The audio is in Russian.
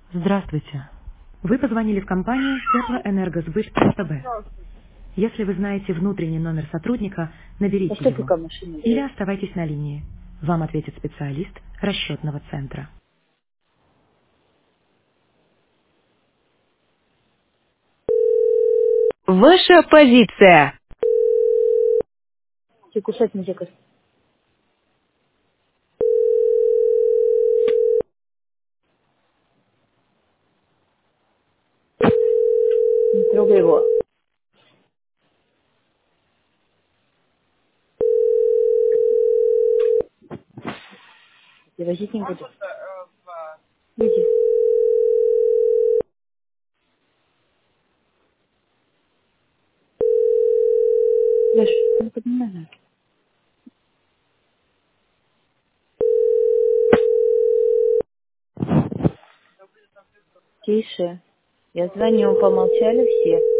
Здравствуйте. Вы позвонили в компанию «Теплоэнергосбыт СПБ». Если вы знаете внутренний номер сотрудника, наберите Поставь его. пока машину. Или оставайтесь на линии. Вам ответит специалист расчетного центра. Ваша позиция. Тебе кусать нельзя, кажется. Не трогай его. Я возить не буду. Иди. Леш, не поднимай ноги. Тише. Я звоню, помолчали все.